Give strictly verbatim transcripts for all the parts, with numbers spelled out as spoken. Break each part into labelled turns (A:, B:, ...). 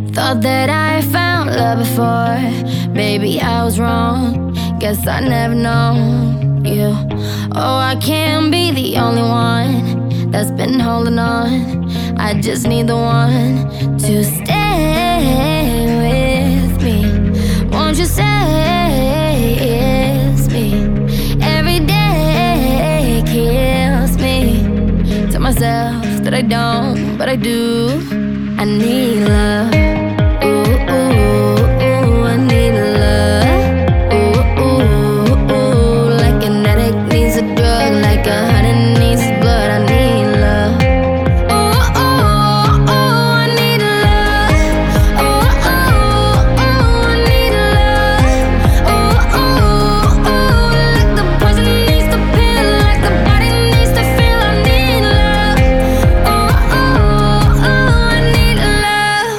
A: Thought that I found love before. Baby, I was wrong. Guess I never known you. Oh, I can't be the only one that's been holding on. I just need the one to stay with me. Won't you say it's me? Every day kills me. Tell myself that I don't, but I do. I need love. Ooh, ooh, ooh, I need love. Ooh, ooh, ooh, like an addict needs a drug, like a hunter needs his blood. I need love. Ooh, ooh, ooh, I need love. Ooh, ooh, ooh, I need love. Ooh, ooh, ooh, like the poison needs the pill, like the body needs to feel. I need love. Ooh, ooh, ooh, I need love.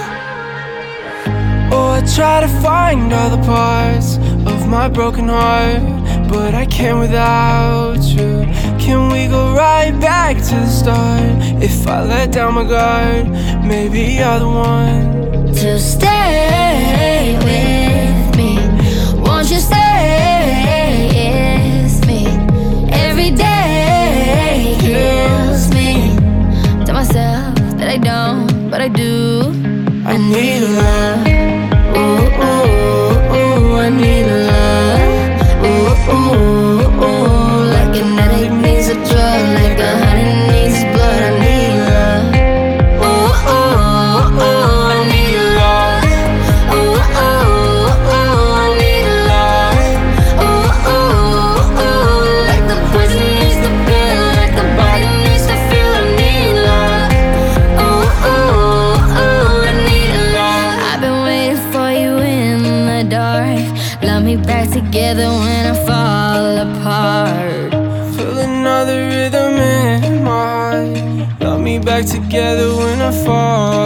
B: Oh, I try to find all the parts of my broken heart, but I can't without you. Can we go right back to the start? If I let down my guard, maybe you're the one
A: To stay with me. Won't you stay? It's me. Every day kills me. Tell myself that I don't, but I do.
B: I need love.
A: Ooh, ooh, ooh, I need love. Ooh, ooh, ooh, like an addict needs a drug, like a hunter needs his blood. I need love. Ooh, ooh, ooh, I need love. Ooh, ooh, ooh, I need love. Ooh, ooh, ooh, like the poison needs the pill, like the body needs to feel. I need love. Ooh, ooh, ooh, I need love. I've been waiting for you in the dark. Love me back together when I fall apart.
B: Feel another rhythm in my heart. Love me back together when I fall